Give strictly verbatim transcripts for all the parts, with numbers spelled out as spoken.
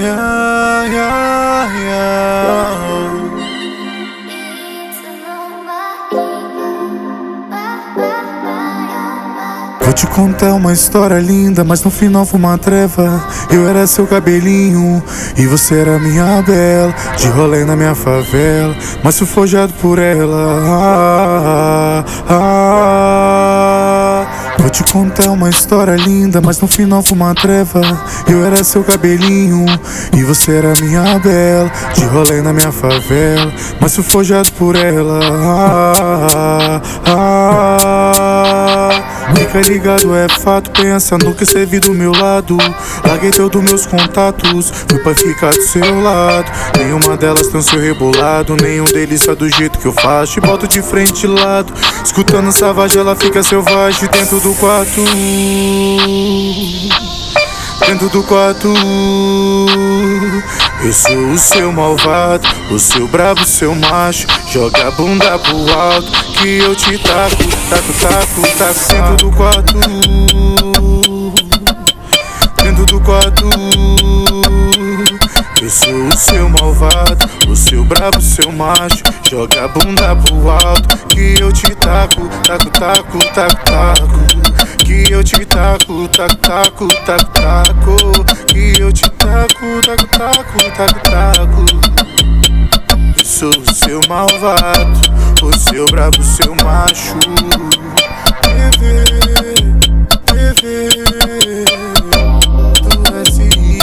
yeah, yeah, yeah. Vou te contar uma história linda, mas no final foi uma treva. Eu era seu cabelinho e você era minha bela. De rolê na minha favela, mas fui forjado por ela. ah, ah, ah. Vou te contar uma história linda, mas no final foi uma treva. Eu era seu cabelinho e você era minha bela. De rolê na minha favela, mas fui forjado por ela. ah, ah, ah. Fica ligado, é fato, pensa no que cê viu do meu lado. Larguei todos meus contatos, fui pra ficar do seu lado. Nenhuma delas tem o seu rebolado, nenhum deles tá do jeito que eu faço. Te boto de frente de lado, escutando savagem, ela fica selvagem dentro do quarto. Dentro do quarto, eu sou o seu malvado, o seu brabo, o seu macho. Joga a bunda pro alto, que eu te taco, taco, taco, taco. Dentro do quarto, dentro do quarto, eu sou o seu malvado, o seu brabo, o seu macho. Joga a bunda pro alto, que eu te taco, taco, taco, taco, taco. Que eu te taco, taco, taco, taco, taco. Que eu te taco, taco, taco, taco, taco. Eu sou o seu malvado, o seu brabo, o seu macho. T V, T V, do S I.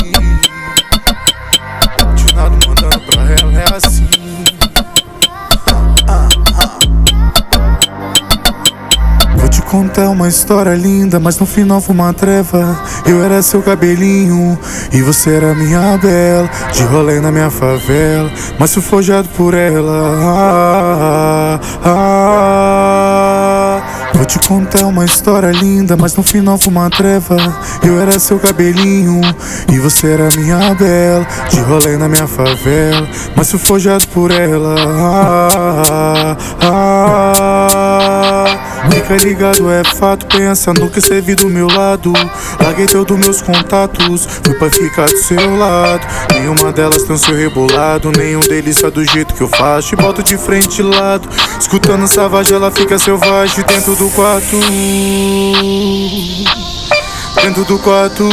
De nada mandando pra ela, é assim. Vou te contar uma história linda, mas no final foi uma treva. Eu era seu cabelinho e você era minha bela. De rolê na minha favela, mas fui forjado por ela. ah, ah, ah. Vou te contar uma história linda, mas no final foi uma treva. Eu era seu cabelinho e você era minha bela. De rolê na minha favela, mas fui forjado por ela. ah, ah, ah. Fica ligado, é fato, pensa no que cê viu do meu lado. Larguei todos meus contatos, fui pra ficar do seu lado. Nenhuma delas tem o seu rebolado, nenhum deles tá do jeito que eu faço. Te boto de frente de lado, escutando savagem, ela fica selvagem dentro do quarto. Dentro do quarto,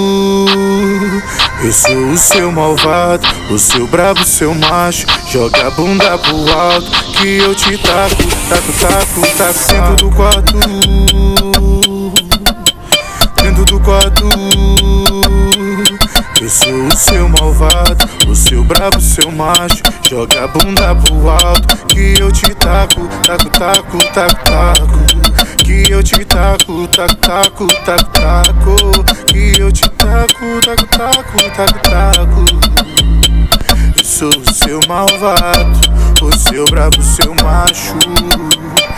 eu sou o seu malvado, o seu brabo, o seu macho. Joga a bunda pro alto, que eu te taco, taco, taco, taco. Dentro do quarto, dentro do quarto, eu sou o seu malvado, o seu brabo, o seu macho. Joga a bunda pro alto, que eu te taco, taco, taco, taco, taco. Que eu te taco, taco, taco, taco, taco. Que eu te taco, taco, taco, taco, taco. Eu sou o seu malvado, o seu brabo, o seu macho.